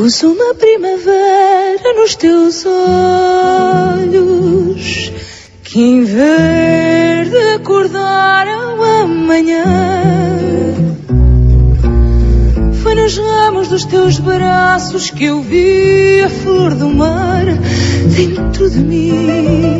Luz, uma primavera nos teus olhos, que em verde acordaram amanhã. Foi nos ramos dos teus braços que eu vi a flor do mar dentro de mim.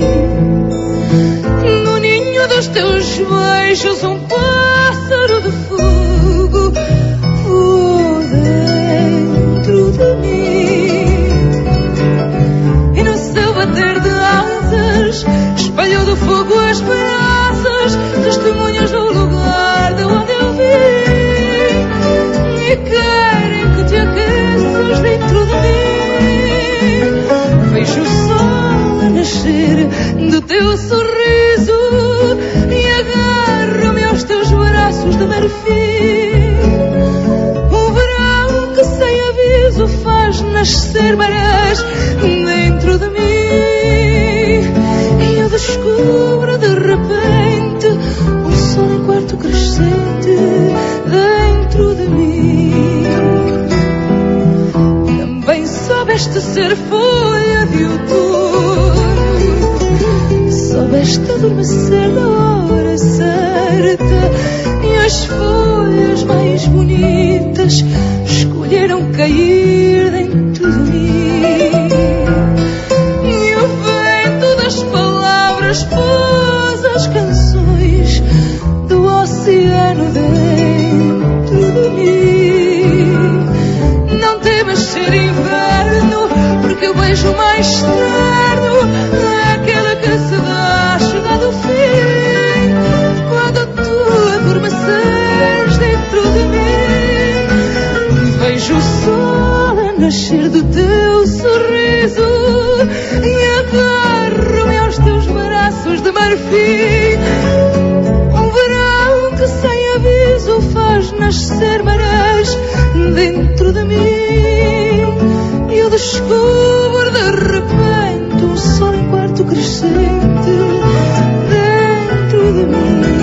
No ninho dos teus beijos um pássaro de fogo voou dentro de mim. E no seu bater de asas espalhou do fogo as brasas, testemunhas do lugar de onde eu vim. E querem que te aqueças dentro de mim. Vejo o sol a nascer do teu sorriso e agarro-me aos teus braços de marfim. O verão que sem aviso faz nascer marés dentro de mim. E eu descubro de repente o sol em quarto crescente dentro de mim. Também soubeste ser folha de outono, soubeste adormecer na hora certa, e as folhas mais bonitas escolheram cair dentro de mim. E o vento das palavras pôs as canções do oceano dentro de mim. Não temas ser inverno, porque o beijo mais terno é aquele que se dá chegado ao fim. Quando tu adormeces dentro de mim, vejo o sol a nascer do teu sorriso e agarro-me aos teus braços de marfim. Um verão que sem aviso faz nascer marés dentro de mim. E eu descubro de repente um sol em quarto crescente dentro de mim.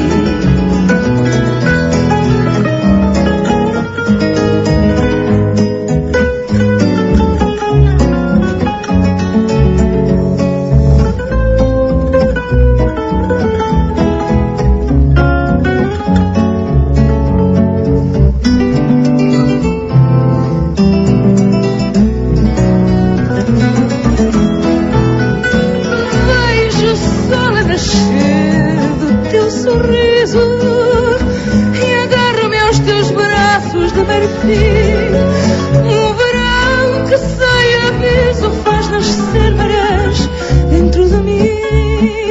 Um verão que sem aviso faz nascer marés dentro de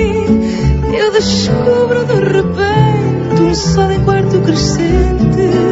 mim. Eu descubro de repente um sol em quarto crescente